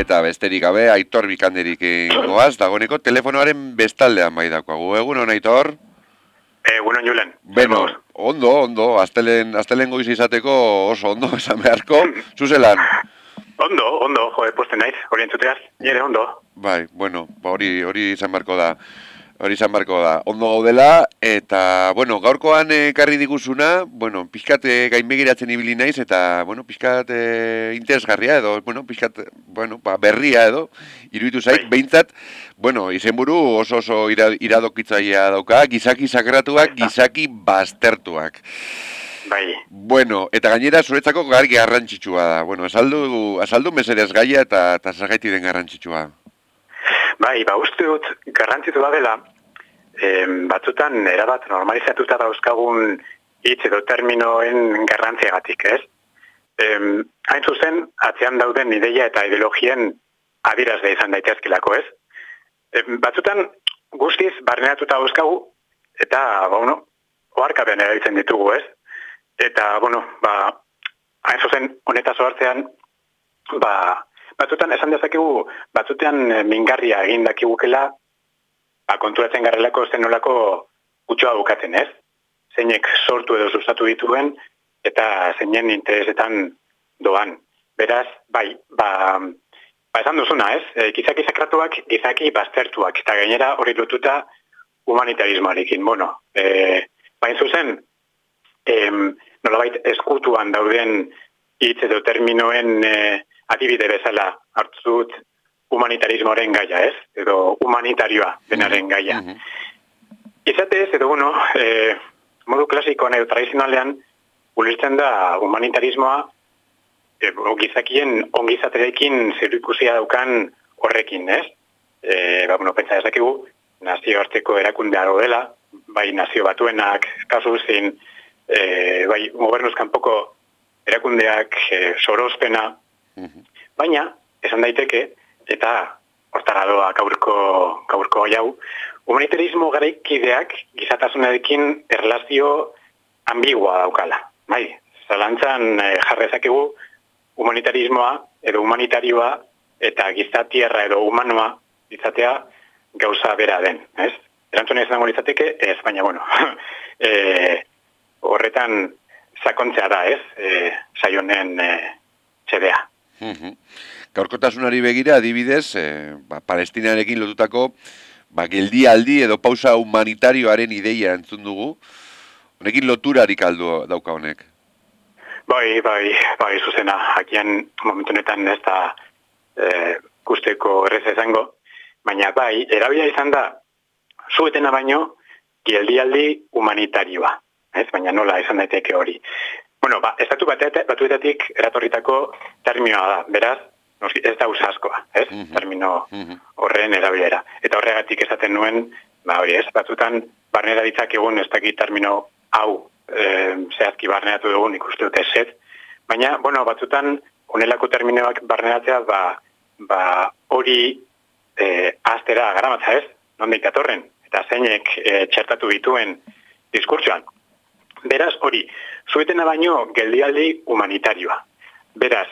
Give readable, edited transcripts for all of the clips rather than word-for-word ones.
Eta besterik gabe, Aitor Bikanderik goaz, dagoeneko telefonoaren bestaldean bai dakoagu. Egun hon, Aitor? Egunon, Julen. Beno, ondo, astelen goiz izateko oso ondo esan beharko, zuzelan? Ondo, posten naiz, hori entzuteaz, nire ondo. Bai, bueno, hori izan beharko da. Ondo gaudela, eta, bueno, gaurkoan ekarri diguzuna, bueno, pixkat gainbegiratzen ibili naiz, eta, bueno, pixkat interesgarria edo, bueno, pixkat, bueno, berria edo, iruditu zait, behintzat, bueno, izenburu oso iradokitzaia dauka, gizaki sakratuak, gizaki baztertuak. Bai. Bueno, eta gainera zuretzako gargi garrantzitsua da. Bueno, azaldu mesedez gaia eta zergaiti den garrantzitsua. Bai, uste dut garrantzitu da dela, batzutan erabat normalizatuta dauzkagun hitz edo terminoen garrantziagatik, ez? Hain zuzen, atzean dauden ideia eta ideologien adierazle izan daitezkelako, ez? Batzutan guztiz barneratuta dauzkagu eta, oharkabean erabiltzen ditugu, ez? Eta, hain zuzen honetaz ohartzean, batzutan esan dezakegu, batzutean mingarria egin dakigukela, konturatzen garrelako zenolako kutxoa bukatzen, ez? Zeinek sortu edo sustatu dituen, eta zeinen interesetan doan. Beraz, esan duzuna, ez? Gizaki sakratuak, gizaki baztertuak, eta gainera hori lotuta humanitarismoarekin. Bain zuzen, nolabait eskutuan dauden hitz edo terminoen adibide bezala hartu dut humanitarismoaren gaia, ez? Edo humanitarioa denaren gaia. Izatez, edo modu klasikoan edo tradizionalean ulertzen da humanitarismoa gizakien ongizaterekin zerikusia daukan horrekin, ez? Pentsa dezakigu, nazioarteko erakundea dela, bai nazio batuenak, kasu zin, bai gobernuz kanpoko erakundeak sorozpena, baina, esan daiteke, eta hortara doa gaurko jau, humanitarismo garaikideak gizatasunarekin erlazio ambigua daukala. Bai, zalantzan jarrezakegu humanitarismoa edo humanitarioa eta gizatierra edo humanoa izatea gauza bera den, ez? Erantzuna izango izateke, ez, baina, horretan sakontzea da, ez? Saionen txedea. Gaurkotasunari begira, adibidez, Palestinarekin lotutako geldialdi edo pausa humanitarioaren ideia entzun dugu. Honekin loturarik aldo dauka honek? Bai, zuzena. Hakian momentu honetan ez da guzteko errez izango, baina erabila izan da zuetena baino geldialdi humanitarioa. Ez, baina nola izan daiteke hori. Estatu batuetatik eratorritako terminoa da, beraz, ez da usaskoa, ez? Termino horren erabilera. Eta horregatik esaten nuen, ez, batzutan barnera ditzakegun ez dakit termino hau zehazki barneratu dugun ikuste dute zet, baina, batzutan honelako terminoak barneratzea, hori aztera garamatza, ez? Nondik datorren, eta zeinek txertatu dituen diskurtsoan. Beraz, hori, zuetena baino geldialdi humanitarioa. Beraz,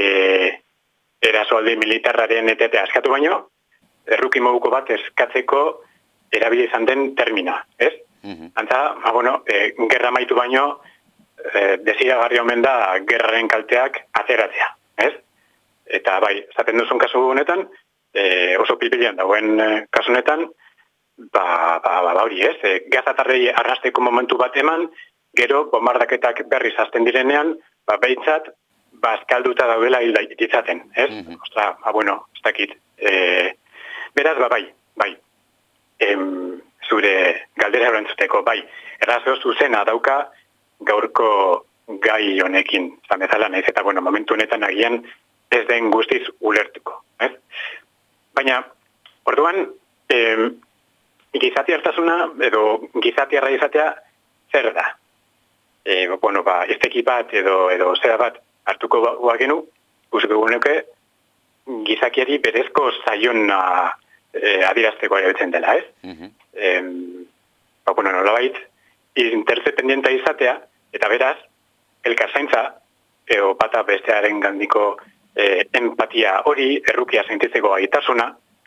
erasoaldi militarraren etetea eskatu baino, erruki moduko bat eskatzeko erabili izan den termina, ez? Antza, gerra maitu baino, desiragarri omen da gerraren kalteak atzeratzea, ez? Eta esaten duzun kasu honetan, oso pilpilean dagoen kasu honetan, hori, ez? Gazatarrei arrasteko momentu bat eman, gero, bombardaketak berriz hasten direnean, behintzat, bazkalduta daudela ditzaten, ez? Ostra, ez dakit. Beraz, bai. Zure galdera erantzuteko, errazio zuzena dauka gaurko gai honekin, zan bezala naiz, eta momentu honetan agian ez den guztiz ulertuko, ez? Baina, orduan, gizatiartasuna edo gizatiarra izatea zer da? Izteki bat edo zera bat hartuko bagenu, guztiko guneuk gizakiari berezko zaiona adierazteko erabiltzen dela, ez? Nolabait, interdependienta izatea, eta beraz, elkarzaintza, bata bestearen gandiko empatia hori, errukia sentitzeko gaitasuna.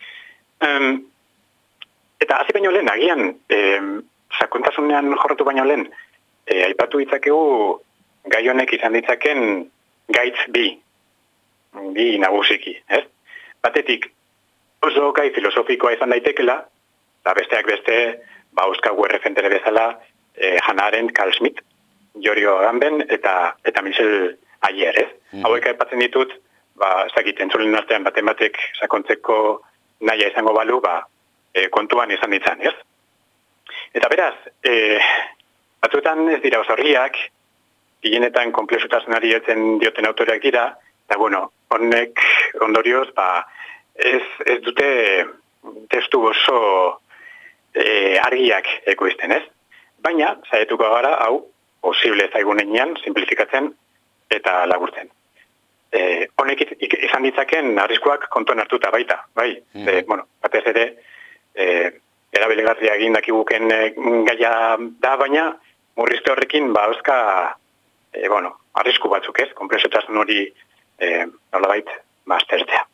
Eta hasi baino lehen, agian, sakontasunean jorratu baino lehen, aipatu ditzakegu gai honek izan ditzaken gaitz bi nagusiki, ez? Batetik, oso gai filosofikoa izan daitekela, eta besteak beste, euskagu erreferentere bezala, Hannah Arendt, Carl Schmitt, Giorgio Agamben eta Michel Ayer, ez? Hauek aipatzen ditut, ez dakit, entzulen artean batek sakontzeko nahia izango balu, kontuan izan ditzan, ez? Eta beraz, batzuetan ez dira osorriak, gehienetan konplexutasunari heltzen dioten autoreak dira, eta honek ondorioz, ez dute testu oso argiak ekoizten, ez? Baina, saietuko gara, hau, posible zaigunean, simplifikatzen eta laburtzen. Honek izan ditzaken arriskuak kontuan hartuta baita, bai? Batez ere, erabilegarria egin dakiguken gaia da, baina murrizte horrekin euska arrisku batzuk, ez? Konplexotasun hori nolabait aztertzea.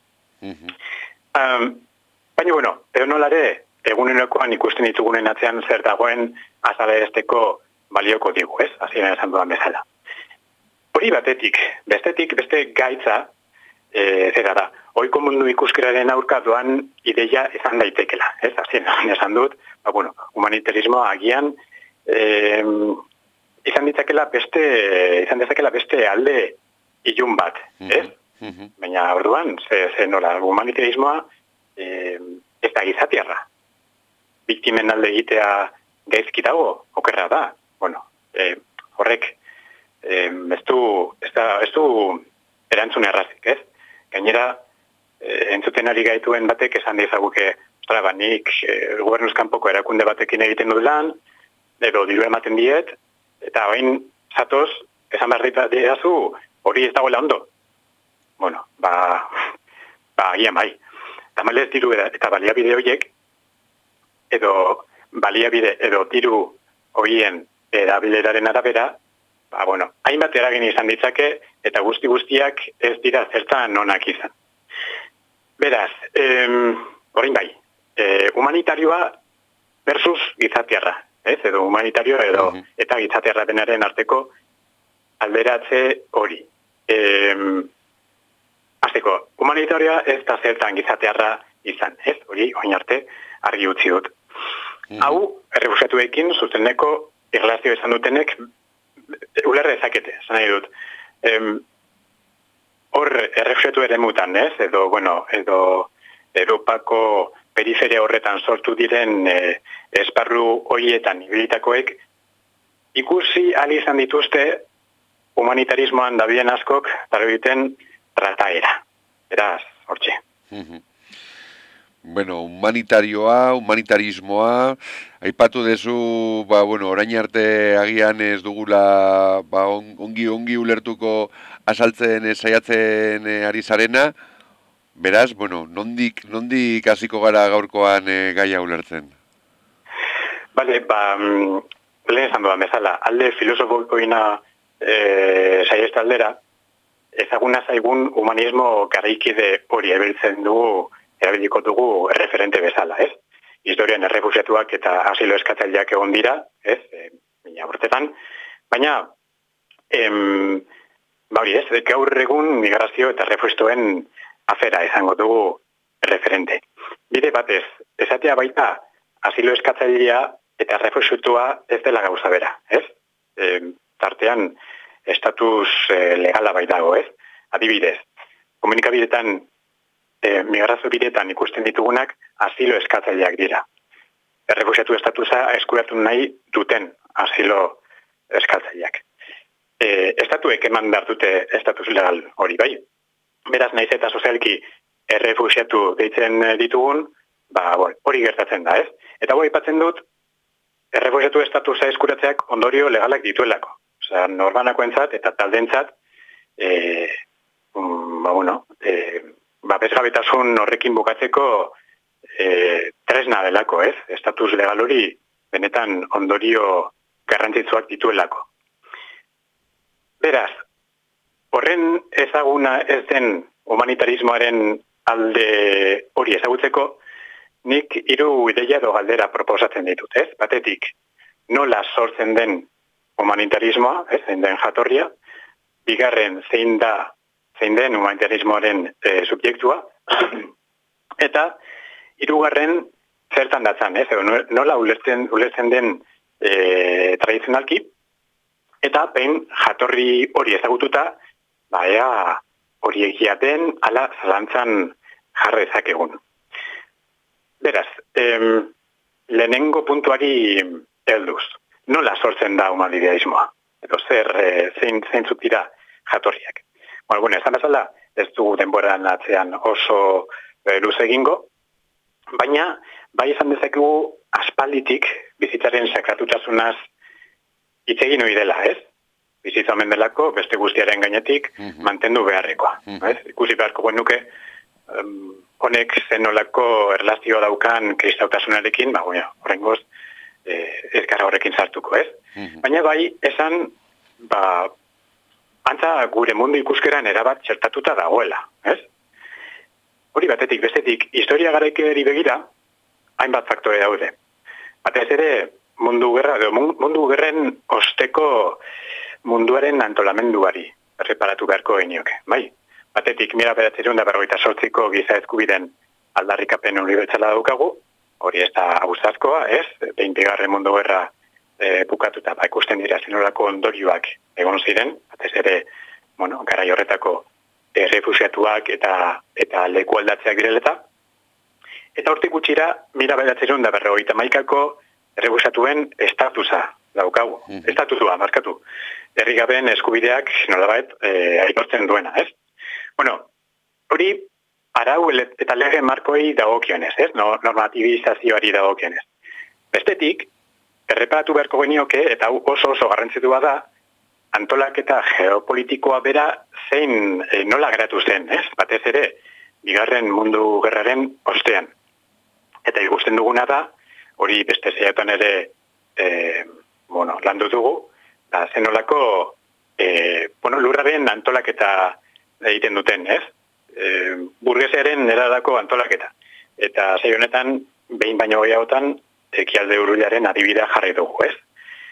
Baina, edo nolare, egunerokoan ikusten ditugunen atzean zer dagoen azalarazteko balioko digu, ez? Hasieran esan dudan bezala. Hori batetik, beste gaitza, zera da, ohiko mundu ikuskeraren aurka doan ideia izan daitekela, ez? Hasieran esan dut, humanitarismoa agian izan dezakela beste alde ilun bat, ez? Baina orduan, ze nola, humanitarismoa ez da gizatiarra. Biktimen alde egitea gaizki dago, okerra da. Horrek ez du erantzun errazik, ez? Gainera, entzuten ari gaituen batek esan dezaguke, nik gobernuz kanpoko erakunde batekin egiten dut lan, edo diru ematen diet, eta hain zatoz, esan behar diazu, hori ez dagoela ondo. Agian bai. Tamalez diru eta baliabide horiek, edo diru horien erabileraren arabera, hainbat eragin izan ditzake, eta guztiak ez dira zertan onak izan. Beraz, orain bai, humanitarioa versus gizatiarra, ez? Edo humanitarioa eta gizatiarra denaren arteko alderatze hori. Azteko, humanitarioa ez da zertan gizatiarra izan, ez? Hori, oin arte, argi utzi dut. Hau, errefusiatuekin, zuzeneko irrelazio izan dutenek, ulerre ezakete, esan nahi dut. Hor, errefusiatu ere mutan, ez? Edo Europako periferia horretan sortu diren esparru horietan ibilitakoek, ikusi ali izan dituzte humanitarismoan dabien askok, egiten trataera. Beraz, hortxe. Humanitarismoa, aipatu dezu, orain arte agian ez dugula ongi ulertuko azaltzen saiatzen ari zarena, beraz, nondik hasiko gara gaurkoan gaia ulertzen? Bale, lehen esan dudan bezala, alde filosofoikoina saiesta aldera, ezaguna zaigun humanismo garaikide hori erabiliko dugu referente bezala, ez? Historian errefusiatuak eta asilo eskatzaileak egon dira, ez? Baina urtetan, baina hori ez, gaur egun migrazio eta errefusiatuen afera izango dugu referente. Bide batez, esatea baita asilo eskatzailea eta errefusiatua ez dela gauza bera, ez? Tartean estatus legala baitago, ez? Adibidez, komunikabideetan migrazio bideetan ikusten ditugunak asilo eskatzaileak dira. Errefusiatu estatusa eskuratu nahi duten asilo eskatzaileak. Estatuek eman behar dute estatus legal hori, bai? Beraz, naiz eta sozialki errefusiatu deitzen ditugun, hori gertatzen da, ez? Eta hori aipatzen dut, errefusiatu estatusa eskuratzeak ondorio legalak dituelako. Osea, norbanakoentzat eta taldentzat, bezgabetasun horrekin bukatzeko tresna delako, ez? Estatus legal hori benetan ondorio garrantzitsuak dituelako. Beraz, horren ezaguna ez den humanitarismoaren alde hori ezagutzeko, nik 3 ideia edo galdera proposatzen ditut, ez? Batetik, nola sortzen den humanitarismoa, ez? Zein den jatorria, bigarren zein den humanitarismoaren subjektua, eta hirugarren zertan datzan, ez? Nola ulertzen den tradizionalki, eta behin jatorri hori ezagututa, ea hori egia den, ala zalantzan jarra ezakegun. Beraz, lehenengo puntuari helduz. Nola sortzen da humanitarismoa? Edo zeintzuk dira jatorriak? Bueno, esan bezala, ez dugu denboran atzean oso luze egingo, baina bai esan dezakegu aspalditik bizitzaren sakratutasunaz hitz egin ohi dela, ez? Bizitza omen delako beste guztiaren gainetik mantendu beharrekoa. Ez? Ikusi beharko genuke honek zenolako erlazioa daukan kristautasunarekin, horrengoz ez gara horrekin sartuko, ez? Baina bai esan, antza gure mundu ikuskeran erabat txertatuta dagoela, ez? Hori batetik, bestetik, historia garaikeri begira, hainbat faktore daude. Batez ere, mundu gerren osteko munduaren antolamenduari erreparatu beharko genioke, bai? Batetik, 1948ko giza eskubideen aldarrikapen unibertsala daukagu, hori ez da abuzazkoa, ez? 20. Mundu Gerra bukatuta, ikusten dira zenolako ondorioak egon ziren, batez ere, garai horretako errefusiatuak eta leku aldatzeak direleta. Eta hortik gutxira, 1951ko errefusiatuen estatusa daukagu. Estatusua, markatu. Herrigabeen eskubideak nolabait aitortzen duena, ez? Hori arau eta lege markoi dagokionez, ez? Normatibizazioari dagokionez. Bestetik, erreparatu beharko genioke, eta oso garrantzitua da, antolaketa geopolitikoa bera zein nola geratu zen, ez? Batez ere, Bigarren Mundu Gerraren ostean. Eta ikusten duguna da, hori beste zeiatan ere landu dugu, zenolako lurraren antolaketa egiten duten, ez? Burgesearen erarako antolaketa. Eta zei honetan, behin baino gehiagotan, Ekialde Hurbilaren adibidea jarri dugu, ez?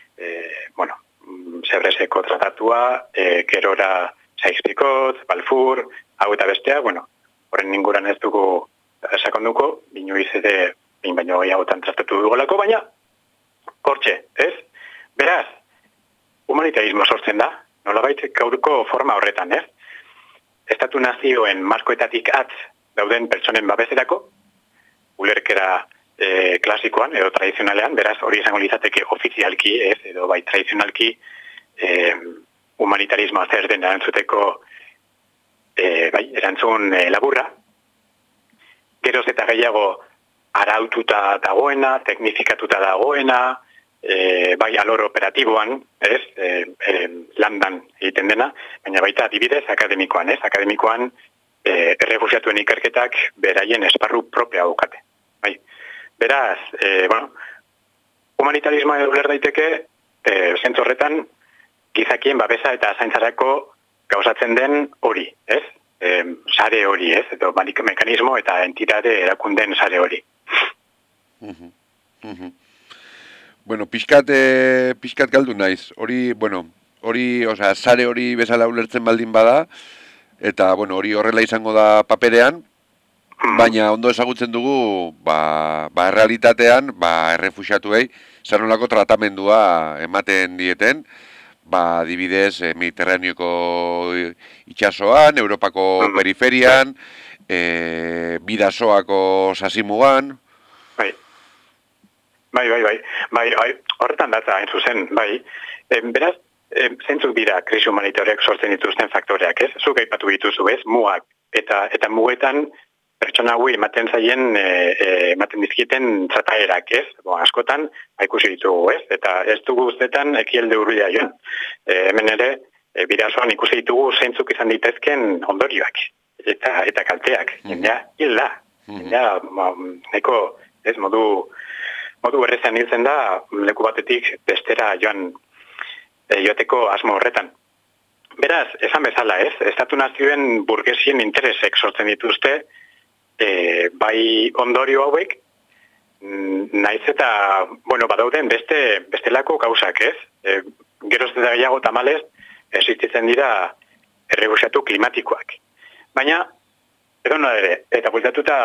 Sebreseko tratatua, gerora Sykes-Picot, Balfour, hau eta bestea, horren inguran ez dugu sakonduko, inoiz ere behin baino gehiagotan tratatu dugolako, baina hortxe, ez? Beraz, humanitarismo sortzen da, nolabait gaurko forma horretan, ez? Estatu nazioen markoetatik atz dauden pertsonen babeserako, ulerkera klasikoan edo tradizionalean, beraz hori izango litzateke ofizialki, ez, edo bai tradizionalki humanitarismoa zer den erantzuteko erantzun laburra. Geroz eta gehiago araututa dagoena, teknifikatuta dagoena, bai alor operatiboan, ez, landan egiten dena, baina baita adibidez akademikoan, ez, akademikoan errefusiatuen ikerketak beraien esparru propia daukate. Bai. Beraz, humanitarismoa uler daiteke, zentzu horretan, gizakien babesa eta zaintzarako gauzatzen den hori, ez? Sare hori, ez? Edo mekanismo eta entitate erakunden sare hori. Pixkat galdu naiz. Hori, sare hori bezala ulertzen baldin bada, eta, hori horrela izango da paperean, baina ondo ezagutzen dugu, errealitatean, errefusiatuei, zer nolako tratamendua ematen dieten, adibidez, Mediterraneoko itsasoan, Europako periferian, Bidasoako sasimugan. Bai, horretan datza, hain zuzen, bai. Beraz, zeintzuk dira krisi humanitarioak sortzen dituzten faktoreak, ez? Zuk aipatu dituzu, ez? Mugak. Eta mugetan, pertsona hauei ematen dizkieten trataerak, ez? Askotan, ikusi ditugu, ez? Eta ez dugu ustetan Ekialde Hurbila joan. Hemen ere, Bidasoan ikusi ditugu zeintzuk izan ditezken ondorioak. Eta kalteak. Jendea, hil da. Jendea, neko, ez, modu berrezean hiltzen da, leku batetik bestera joateko asmo horretan. Beraz, esan bezala, ez? Estatu nazioen burgesien interesek sortzen dituzte, bai ondorio hauek, naiz eta, badauden bestelako gauzak, ez? Geroz eta gehiago tamalez, existitzen dira errefuxiatu klimatikoak. Baina, edo ere, eta bultatuta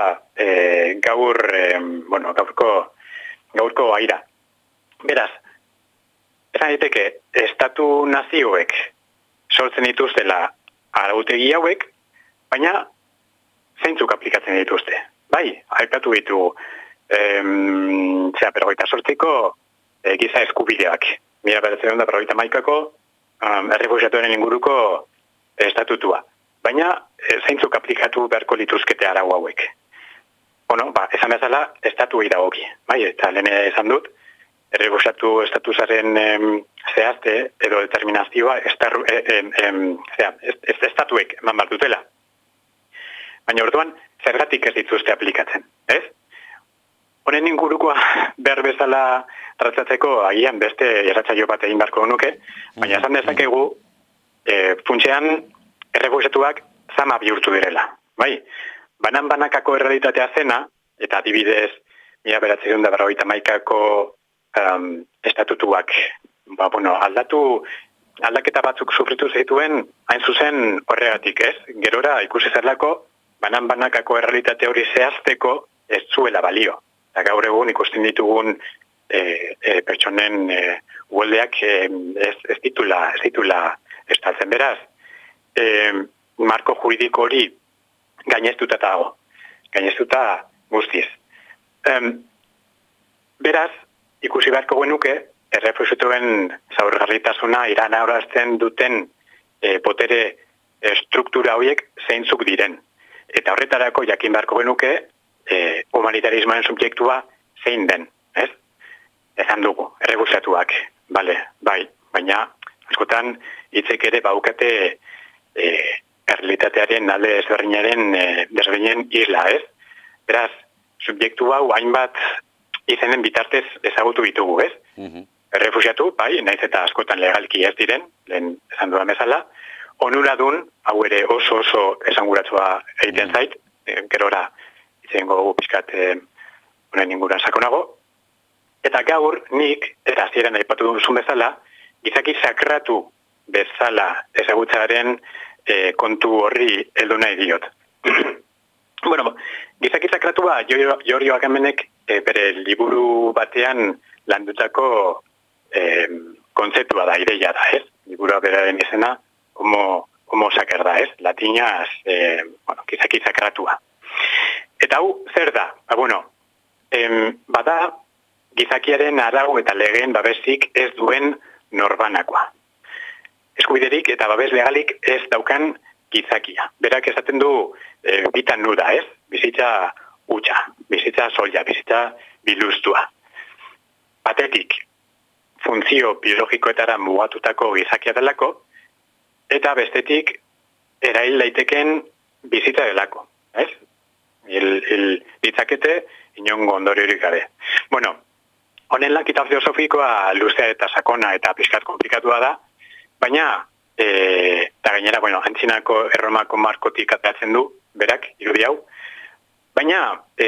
gaurko aira. Beraz, esan daiteke, estatu nazioek sortzen dituztela arautegi hauek, baina zeintzuk aplikatzen dituzte. Bai, aipatu ditu 58ko giza eskubideak. 1958ko errefuxiatuen inguruko estatutua. Baina zeintzuk aplikatu beharko lituzkete arau hauek. Esan bezala, estatuei dagoki. Bai, eta lehen esan dut, errefuxiatu estatusaren zehazte edo determinazioa estatuek eman behar dutela. Baina orduan, zergatik ez dituzte aplikatzen, ez? Honen ingurukoa behar bezala tratzatzeko agian beste irratsaio bat egin beharko nuke, baina esan dezakegu funtsean errefuxiatuak zama bihurtu direla. Bai, banan-banakako errealitatea zena, eta adibidez 1958ko estatutuak aldaketa batzuk sufritu zituen hain zuzen horregatik, ez? Gerora ikusi zerlako banan-banakako errealitate hori zehazteko ez zuela balio. Eta gaur egun ikusten ditugun pertsonen uholdeak ez ditula estaltzen. Beraz, marko juridiko hori gaineztuta dago. Gaineztuta guztiz. Beraz, ikusi beharko genuke, errefuxiatuen zaurgarritasuna iranarazten duten botere struktura horiek zeintzuk diren. Eta horretarako jakin beharko genuke humanitarismoaren subjektua zein den, ez? Esan dugu, errefuxiatuak, bai, baina askotan hitzek ere baukate errealitatearen alde desberdinen isla, ez? Beraz, subjektu hau hainbat izenen bitartez ezagutu ditugu, ez? Errefuxiatu, bai, naiz eta askotan legalki ez diren, lehen esan dudan bezala, onuradun, hau ere oso esanguratsua egiten zait, gerora itzen gogu pizkat honen inguruan sakonago, eta gaur nik, eta hasieran aipatu duzun bezala, gizaki sakratu bezala ezagutzaren kontu horri heldu nahi diot. Gizaki sakratua Jorio Agamenek bere liburu batean landutako kontzeptua da, ideia da, ez? Liburua beraren izena, homo saker da, ez? Latinaz, gizaki sakratua. Eta hau, zer da? Bada, gizakiaren arau eta legeen babesik ez duen norbanakoa. Eskubiderik eta babes legalik ez daukan gizakia. Berak esaten du bitan nuda, ez? Bizitza hutsa, bizitza soila, bizitza biluztua. Batetik, funtzio biologikoetara mugatutako gizakia delako, eta bestetik, erail daiteken bizitza delako, ez? Ditzakete, inongo ondoriorik gabe. Honen lankita filosofikoa luzea eta sakona eta pixkat komplikatua da, baina, eta gainera, antzinako Erromako markotik ateratzen du, berak, irudi hau, baina,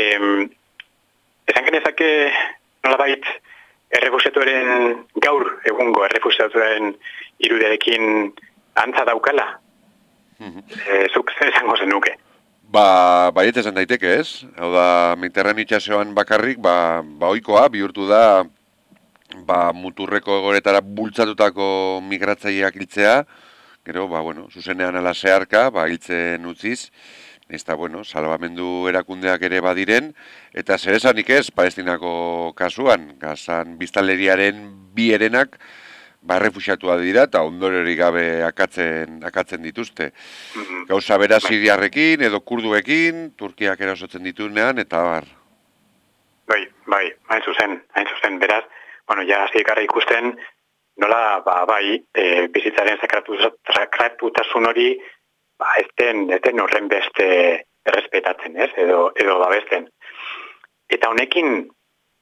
esan genezake nolabait errefuxiatuaren gaur egungo errefuxiatuaren irudiarekin antza daukala. Zuk zer esango zenuke? Baiet esan daiteke, ez? Hau da, Mediterraneo itsasoan bakarrik, ohikoa bihurtu da, muturreko egoretara bultzatutako migratzaileak hiltzea, gero, zuzenean ala zeharka, hiltzen utziz, eta, salbamendu erakundeak ere badiren, eta zer esanik ez, Palestinako kasuan, Gazan biztanleriaren bi herenak, errefuxiatua dira eta ondoriorik gabe akatzen dituzte. Gauza bera siriarrekin edo kurduekin, Turkiak erasotzen ditunean, eta bar. Bai, hain zuzen, beraz, ja hasiekara ikusten, nola, bizitzaren sakratutasun hori, ez den horren beste errespetatzen, ez, edo babesten. Eta honekin,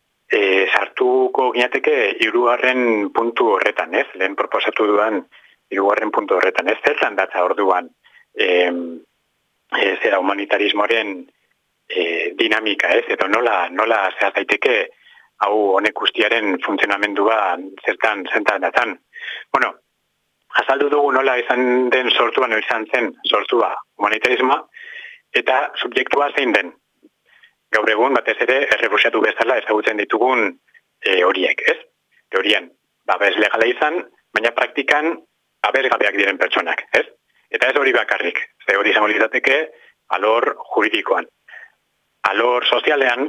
sartuko ginateke hirugarren puntu horretan, ez? Lehen proposatu dudan hirugarren puntu horretan. Ez zertan datza orduan zera humanitarismoaren dinamika, ez? Edo nola zehaz daiteke hau honek guztiaren funtzionamendua zertan datzan. Bueno, azaldu dugu nola izan den sortua, no izan zen sortua humanitarismoa, eta subjektua zein den. Gaur egun, batez ere, errefusiatu bezala ezagutzen ditugun horiek, ez? Teorian, babes legala izan, baina praktikan babesgabeak diren pertsonak, ez? Eta ez hori bakarrik, ze hori izango litzateke alor juridikoan. Alor sozialean,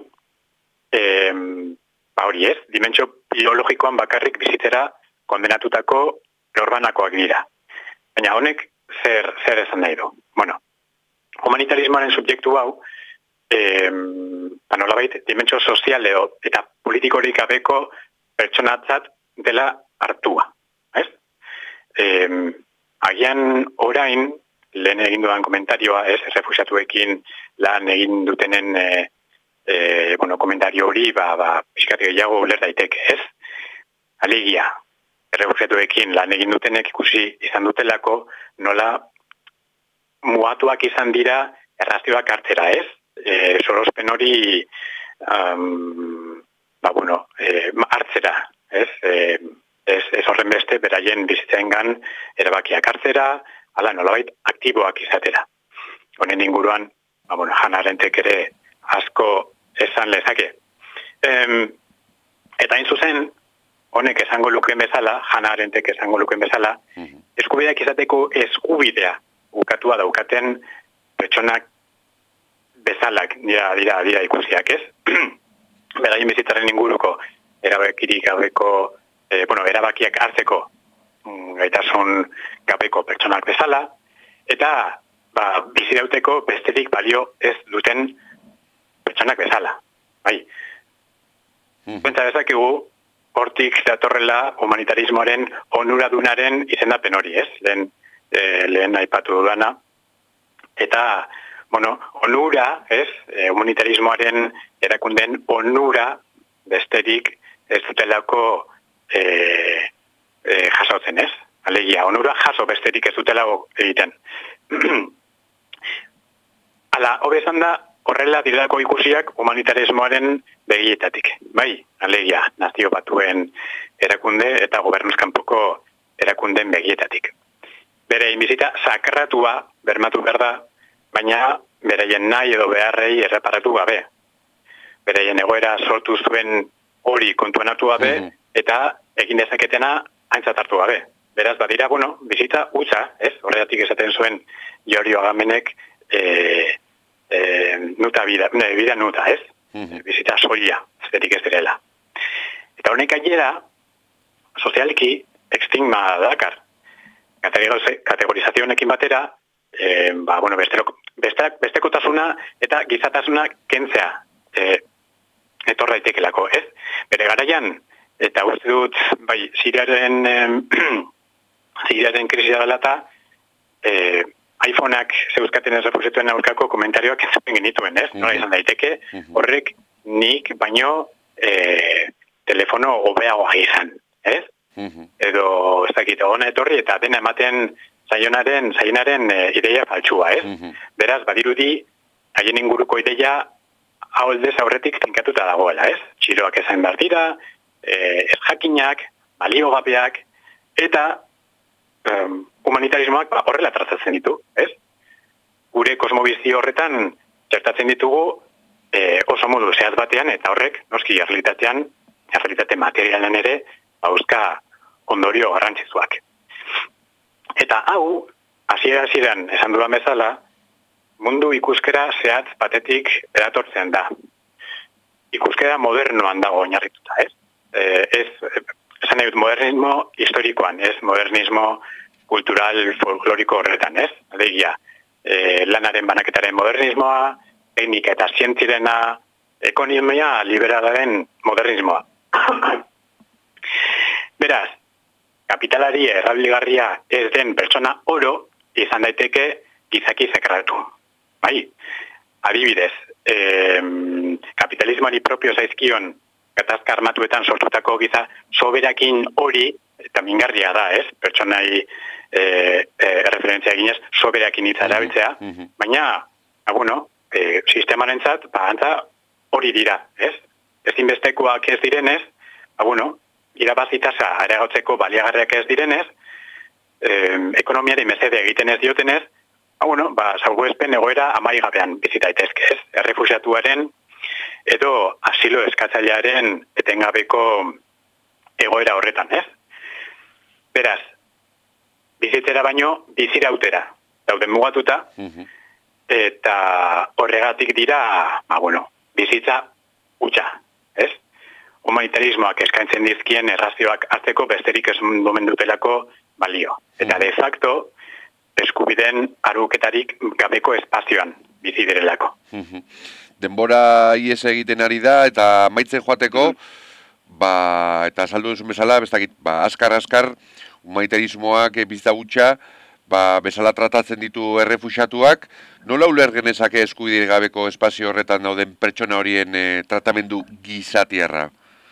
hori ez, dimentsio biologikoan bakarrik bizitzera kondenatutako norbanakoak dira. Baina honek zer esan nahi du? Bueno, humanitarismoaren subjektu hau, nolabait, dimentsio sozialeo eta politikorik gabeko pertsonatzat dela hartua. Ez? Agian orain, lehen egin dudan komentarioa, ez, errefusiatuekin lan egin dutenen komentario hori, pixkate gehiago uler daiteke, ez? Alegia, errefusiatuekin lan egin dutenek ikusi izan dutelako, nola muatuak izan dira errazioak hartzera, ez? Sorospen hori hartzera, ez? Ez horren beste, beraien bizitzaengan erabakiak hartzera, ala nolabait aktiboak izatera. Honen inguruan, Hannah Arendtek ere asko esan lezake. Eta hain zuzen, honek esango lukeen bezala, Hannah Arendtek esango lukeen bezala, eskubideak izateko eskubidea bukatua daukaten pertsonak bezalak dira ikusiak, ez? Beraien bizitzaren inguruko erabakirik gabeko, erabakiak hartzeko gaitasun gabeko pertsonak bezala, eta bizi dauteko besterik balio ez duten pertsonak bezala. Bai. Pentsa dezakegu hortik datorrela humanitarismoaren onuradunaren izendapen hori, ez? Lehen aipatu dudana. Eta, onura, ez? Humanitarismoaren erakunden onura besterik ez dutelako jasotzen, ez? Alegia, onura jaso besterik ez dutelago egiten. Hala, hobe esan da, horrela direlako ikusiak humanitarismoaren begietatik. Bai, alegia, nazio batuen erakunde eta gobernuzkanpoko erakunden begietatik. Bere inbizita sakratua bermatu behar da, baina beraien nahi edo beharrei erreparatu gabe. Beraien egoera sortu zuen hori kontuan hartu gabe, eta egin dezaketena aintzat hartu gabe. Beraz, badira, bizita utza, ez? Horregatik esaten zuen Jorio Agamenek bida nuta, ez? Bizita soila, zerik ez direla. Eta honek gainera, sozialki, estigma dakar. Kategorizazionekin batera, bestekotasuna eta gizatasuna kentzea etor daitekelako, ez? Bere garaian, eta uste dut, Siriaren krisia dela eta iPhoneak zeuzkaten errefusiatuen aurkako komentarioak entzuten genituen, ez? Nola izan daiteke, horrek nik baino telefono hobeagoa izan, ez? Edo, ez dakit, hona etorri eta dena ematen zaionaren ideia faltsua, ez? Beraz, badirudi, haien inguruko ideia aholdez aurretik finkatuta dagoela, ez? Txiroak ezain behar dira, ez jakinak, baliogabeak, eta humanitarismoak horrela tratatzen ditu, ez? Gure kosmobizio horretan txertatzen ditugu oso modu zehaz batean, eta horrek, noski errealitate materialen ere, bauzka ondorio garrantzitsuak. Eta hau, hasieran esan dudan bezala, mundu ikuskera zehatz batetik eratortzen da. Ikuskera modernoan dago oinarrituta, ez? Esan nahi dut modernismo historikoan, ez? Modernismo kultural folkloriko horretan, ez? Alegia, lanaren banaketaren modernismoa, teknika eta zientzirena, ekonomia liberalaren modernismoa. Beraz, kapitalari errabilgarria ez den pertsona oro izan daiteke gizaki sakratu. Bai, adibidez, kapitalismoari propio zaizkion gatazka armatuetan sortutako giza soberakin hori, eta mingarria da, ez? Pertsonai referentzia eginez, soberakin hitza erabiltzea, baina, sistemarentzat, antza hori dira, ez? Ezinbestekoak ez direnez, irabazitasa areagotzeko baliagarriak ez direnez, ekonomiari mesede egiten ez diotenez, salbuespen egoera amaigabean bizi daitezke, ez? Errefuxiatuaren edo asilo eskatzailearen etengabeko egoera horretan, ez? Beraz, bizitzera baino bizirautera dauden mugatuta, eta horregatik dira, bizitza hutsa, ez? Humanitarismoak eskaintzen dizkien errazioak hartzeko besterik ez domen dutelako balio. Eta de facto, eskubideen aruketarik gabeko espazioan bizi direlako. Denbora ies egiten ari da, eta maitzen joateko, eta saldu duzun bezala, askar, humanitarismoak bizitza hutsa, bezala tratatzen ditu errefuxiatuak, nola uler genezake eskubide gabeko espazio horretan dauden pertsona horien tratamendu gizatierra?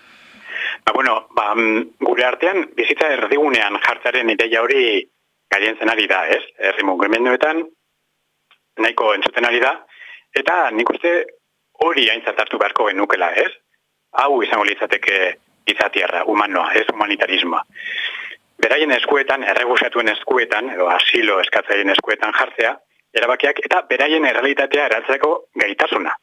Gure artean, bizitza erdigunean jartzaren ideia hori gaientzen ari da, ez? Herri mugimenduetan nahiko entzuten ari da, eta nik uste hori aintzat hartu beharko genukela, ez? Hau izango litzateke gizatierra, humanoa, ez humanitarismoa. Beraien eskuetan, errefuxiatuen eskuetan, edo asilo eskatzaileen eskuetan jartzea, erabakiak eta beraien errealitatea eratzeko gaitasuna.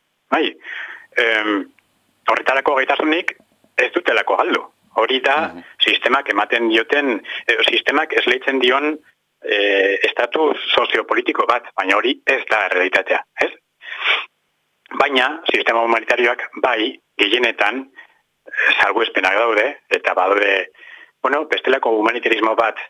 Horretarako gaitasunik ez dutelako galdu. Hori da sistemak ematen dioten, sistemak esleitzen dion estatus soziopolitiko bat, baina hori ez da errealitatea, ez? Baina, sistema humanitarioak gehienetan salbuespenak daude, eta badaude, bestelako humanitarismo bat,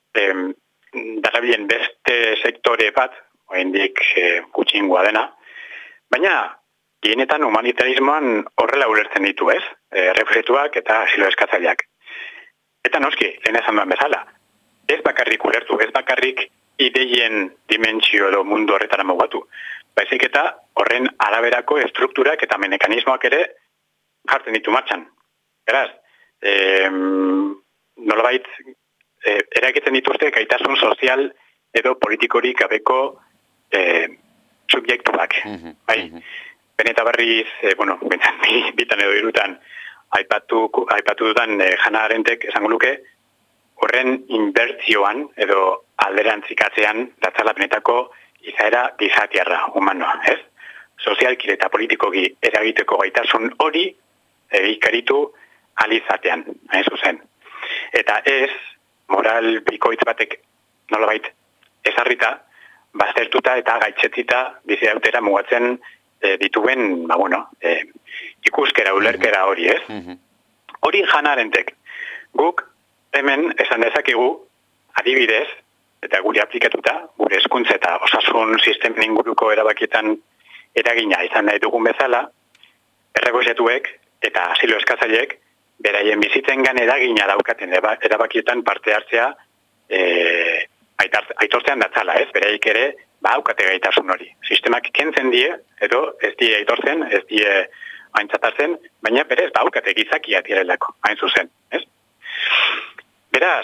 darabilen beste sektore bat, oraindik gutxiengoa dena, baina, gehienetan humanitarismoan horrela ulertzen ditu, ez? Errefuxiatuak eta asilo eskatzaileak. Eta noski, lehen esan duen bezala, ez bakarrik ulertu, ez bakarrik ideien dimentsio edo mundu horretara mugatu. Baizik eta horren araberako estrukturak eta mekanismoak ere jartzen ditu martxan. Beraz, nolabait, eragitzen dituzte gaitasun sozial edo politikorik gabeko subjektuak. Beneta berriz, bitan edo irutan, aipatu dudan Hannah Arendtek esango luke, horren inbertzioan edo alderantzikatzean datzala benetako izaera gizatiarra, humanoa, ez? Sozialki eta politikoki eragiteko gaitasun hori egikaritu alizatean, hain zuzen. Eta ez, moral bikoitz batek nolabait ezarrita, baztertuta eta gaitzetzita bizi dautera mugatzen dituen, ikuskera, ulerkera hori, ez? Hori Hannah Arendtek. Guk hemen esan dezakegu adibidez, eta guri aplikatuta, gure hezkuntza eta osasun sistemen inguruko erabakietan eragina izan nahi dugun bezala, errefuxiatuek eta asilo eskatzaileek beraien bizitzengan eragina daukaten erabakietan parte hartzea aitortzean datzala, ez? Beraik ere aukate gaitasun hori. Sistemak kentzen die, edo ez die aitortzen, ez die aintzatatzen, baina berez aukate gizakia direlako, hain zuzen, ez? Beraz,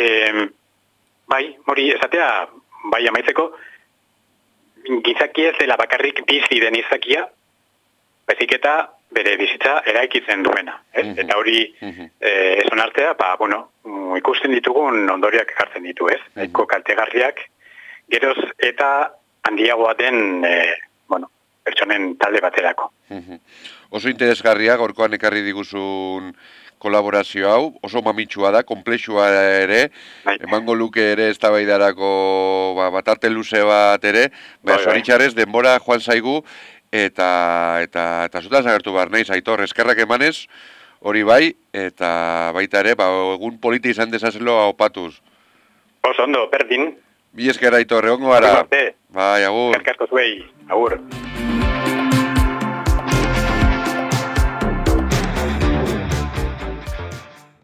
hori esatea, amaitzeko, gizakia ez dela bakarrik bizi den izakia, baizik eta bere bizitza eraikitzen duena. Eta hori eson artea, ikusten ditugun ondoriak ekartzen ditu, ez? Nahiko kaltegarriak, geroz eta handiagoa den pertsonen talde baterako. Oso interesgarria, gorkoan ekarri diguzun kolaborazio hau, oso mamitsua da, komplexua ere, emango luke ere eztabaidarako batarte luze bat ere, zoritxarrez denbora joan zaigu, eta zutaz agertu behar nahiz, Aitor, eskerrak emanez, hori bai, eta baita ere, egun polita izan dezazelo opatuz. Oso ondo, berdin. Bi esker, Aitor, egongo gara. Bai, agur. Eskerkarko zuei, agur.